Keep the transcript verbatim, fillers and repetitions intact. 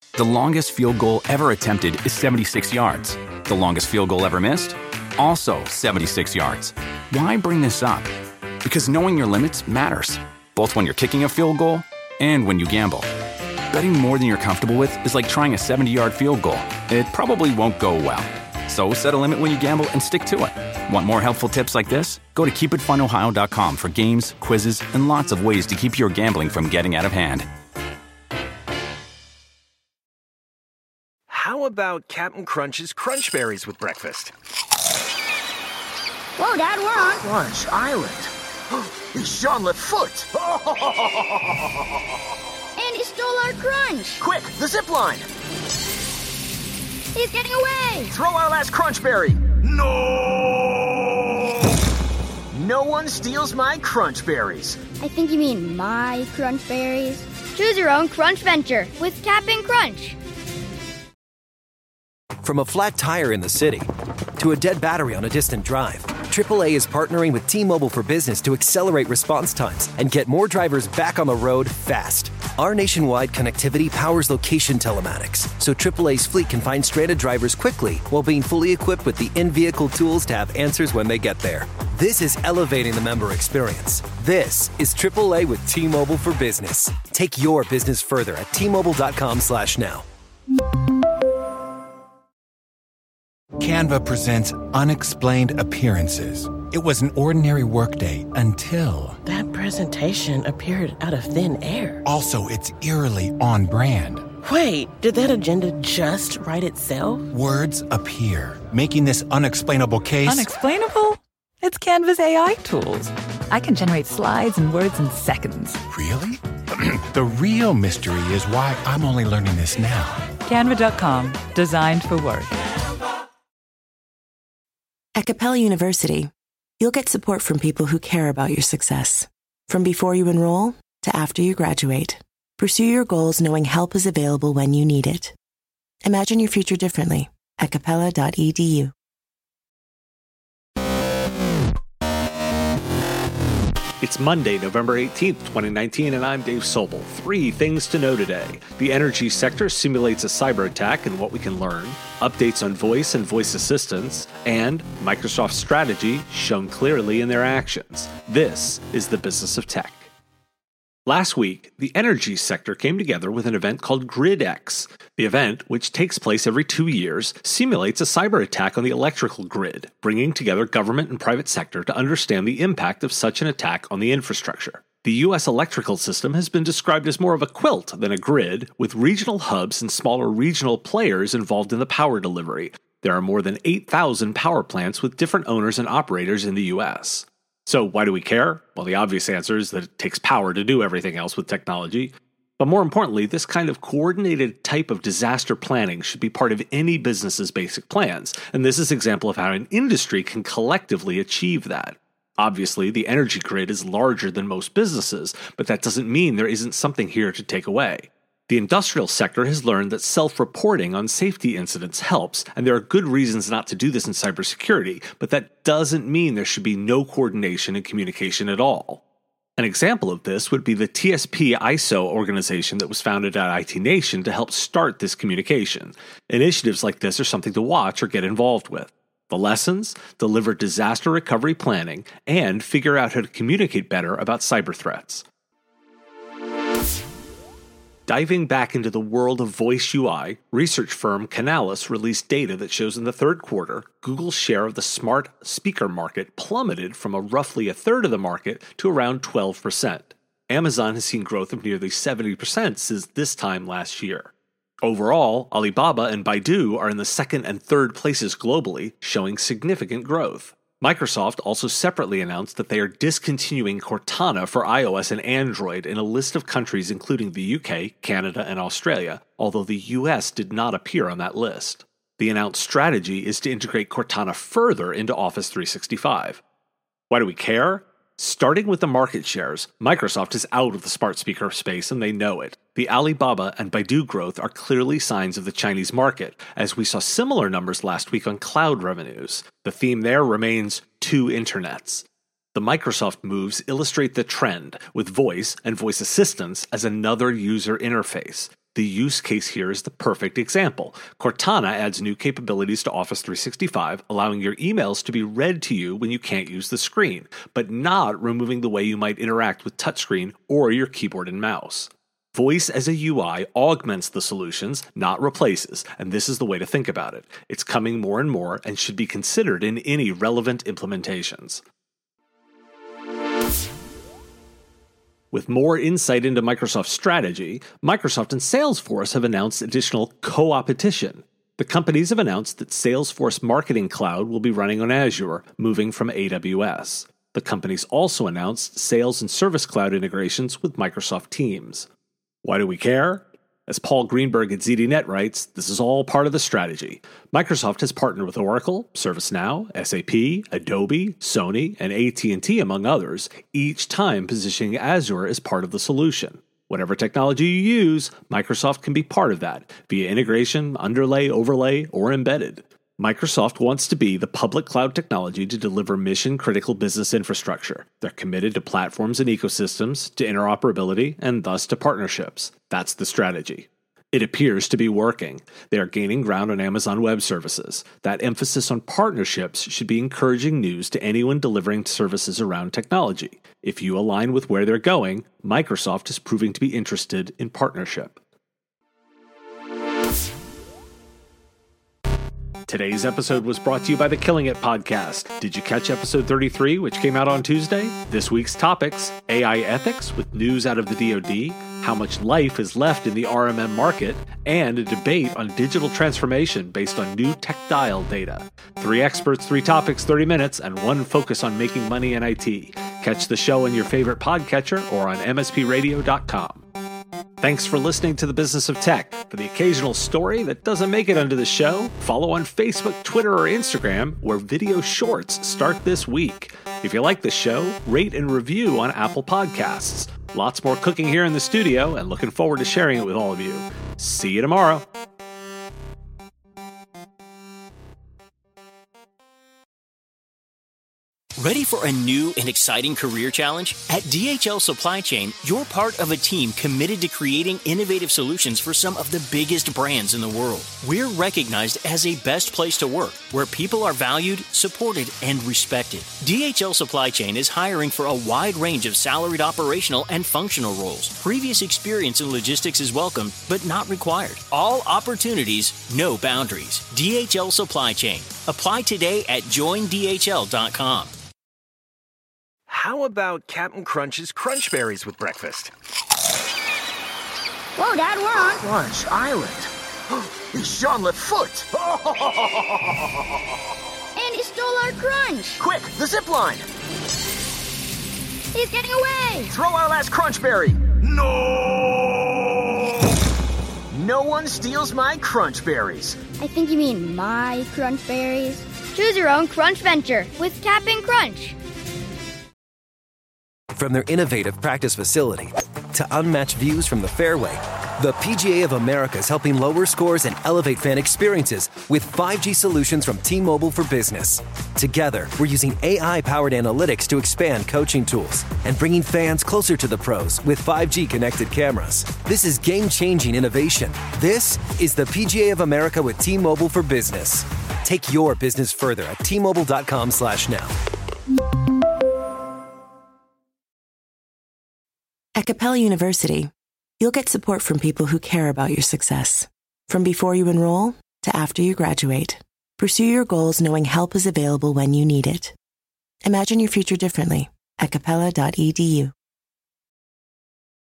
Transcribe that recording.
The longest field goal ever attempted is seventy-six yards. The longest field goal ever missed? Also seventy-six yards. Why bring this up? Because knowing your limits matters, both when you're kicking a field goal and when you gamble. Betting more than you're comfortable with is like trying a seventy-yard field goal. It probably won't go well. So set a limit when you gamble and stick to it. Want more helpful tips like this? Go to keep it fun ohio dot com for games, quizzes, and lots of ways to keep your gambling from getting out of hand. How about Captain Crunch's Crunch Berries with breakfast? Whoa, Dad, we're on Crunch Island. It's Jean-Luc Foot. And he stole our crunch. Quick, the zip line. He's getting away. Throw our last Crunch Berry. No! No one steals my Crunch Berries. I think you mean my Crunch Berries. Choose your own Crunch venture with Captain Crunch. From a flat tire in the city to a dead battery on a distant drive, triple A is partnering with T-Mobile for Business to accelerate response times and get more drivers back on the road fast. Our nationwide connectivity powers location telematics, so triple A's fleet can find stranded drivers quickly while being fully equipped with the in-vehicle tools to have answers when they get there. This is elevating the member experience. This is triple A with T-Mobile for Business. Take your business further at T Mobile dot com slash now. Canva presents Unexplained Appearances. It was an ordinary workday until... That presentation appeared out of thin air. Also, it's eerily on brand. Wait, did that agenda just write itself? Words appear, making this unexplainable case... Unexplainable? It's Canva's A I tools. I can generate slides and words in seconds. Really? The real mystery is why I'm only learning this now. Canva dot com, designed for work. At Capella University, you'll get support from people who care about your success. From before you enroll to after you graduate, pursue your goals knowing help is available when you need it. Imagine your future differently at capella dot e d u. It's Monday, November eighteenth, twenty nineteen, and I'm Dave Sobel. Three things to know today. The energy sector simulates a cyber attack and what we can learn. Updates on voice and voice assistants. And Microsoft's strategy shown clearly in their actions. This is the business of tech. Last week, the energy sector came together with an event called GridX. The event, which takes place every two years, simulates a cyber attack on the electrical grid, bringing together government and private sector to understand the impact of such an attack on the infrastructure. The U S electrical system has been described as more of a quilt than a grid, with regional hubs and smaller regional players involved in the power delivery. There are more than eight thousand power plants with different owners and operators in the U S. So why do we care? Well, the obvious answer is that it takes power to do everything else with technology. But more importantly, this kind of coordinated type of disaster planning should be part of any business's basic plans, and this is an example of how an industry can collectively achieve that. Obviously, the energy grid is larger than most businesses, but that doesn't mean there isn't something here to take away. The industrial sector has learned that self-reporting on safety incidents helps, and there are good reasons not to do this in cybersecurity, but that doesn't mean there should be no coordination and communication at all. An example of this would be the T S P I S O organization that was founded at I T Nation to help start this communication. Initiatives like this are something to watch or get involved with. The lessons? Deliver disaster recovery planning and figure out how to communicate better about cyber threats. Diving back into the world of voice U I, research firm Canalys released data that shows in the third quarter, Google's share of the smart speaker market plummeted from a roughly a third of the market to around twelve percent. Amazon has seen growth of nearly seventy percent since this time last year. Overall, Alibaba and Baidu are in the second and third places globally, showing significant growth. Microsoft also separately announced that they are discontinuing Cortana for iOS and Android in a list of countries including the U K, Canada, and Australia, although the U S did not appear on that list. The announced strategy is to integrate Cortana further into Office three sixty-five. Why do we care? Starting with the market shares, Microsoft is out of the smart speaker space and they know it. The Alibaba and Baidu growth are clearly signs of the Chinese market, as we saw similar numbers last week on cloud revenues. The theme there remains two internets. The Microsoft moves illustrate the trend, with voice and voice assistants as another user interface. The The use case here is the perfect example. Cortana adds new capabilities to Office three sixty-five, allowing your emails to be read to you when you can't use the screen, but not removing the way you might interact with touchscreen or your keyboard and mouse. Voice as a U I augments the solutions, not replaces, and this is the way to think about it. It's coming more and more and should be considered in any relevant implementations. With more insight into Microsoft's strategy, Microsoft and Salesforce have announced additional co-opetition. The companies have announced that Salesforce Marketing Cloud will be running on Azure, moving from A W S. The companies also announced Sales and Service Cloud integrations with Microsoft Teams. Why do we care? As Paul Greenberg at Z D Net writes, this is all part of the strategy. Microsoft has partnered with Oracle, ServiceNow, S A P, Adobe, Sony, and A T and T, among others, each time positioning Azure as part of the solution. Whatever technology you use, Microsoft can be part of that, via integration, underlay, overlay, or embedded. Microsoft wants to be the public cloud technology to deliver mission-critical business infrastructure. They're committed to platforms and ecosystems, to interoperability, and thus to partnerships. That's the strategy. It appears to be working. They are gaining ground on Amazon Web Services. That emphasis on partnerships should be encouraging news to anyone delivering services around technology. If you align with where they're going, Microsoft is proving to be interested in partnership. Today's episode was brought to you by the Killing It podcast. Did you catch episode thirty-three, which came out on Tuesday? This week's topics: A I ethics with news out of the D O D, how much life is left in the R M M market, and a debate on digital transformation based on new tech-dial data. Three experts, three topics, thirty minutes, and one focus on making money in I T. Catch the show in your favorite podcatcher or on M S P radio dot com. Thanks for listening to The Business of Tech. For the occasional story that doesn't make it onto the show, follow on Facebook, Twitter, or Instagram, where video shorts start this week. If you like the show, rate and review on Apple Podcasts. Lots more cooking here in the studio, and looking forward to sharing it with all of you. See you tomorrow. Ready for a new and exciting career challenge? At D H L Supply Chain, you're part of a team committed to creating innovative solutions for some of the biggest brands in the world. We're recognized as a best place to work, where people are valued, supported, and respected. D H L Supply Chain is hiring for a wide range of salaried operational and functional roles. Previous experience in logistics is welcome, but not required. All opportunities, no boundaries. D H L Supply Chain. Apply today at join D H L dot com. How about Captain Crunch's Crunch Berries with breakfast? Whoa, Dad, we're on Crunch Island. It's Jean-Luc Foot. And he stole our crunch. Quick, the zip line. He's getting away. Throw our last Crunch Berry. No! No one steals my Crunch Berries. I think you mean my Crunch Berries. Choose your own Crunch venture with Captain Crunch. From their innovative practice facility to unmatched views from the fairway, the P G A of America is helping lower scores and elevate fan experiences with five G solutions from T-Mobile for Business. Together, we're using A I-powered analytics to expand coaching tools and bringing fans closer to the pros with five G connected cameras. This is game-changing innovation. This is the P G A of America with T-Mobile for Business. Take your business further at T Mobile dot com slash now. At Capella University, you'll get support from people who care about your success. From before you enroll to after you graduate, pursue your goals knowing help is available when you need it. Imagine your future differently at capella dot e d u.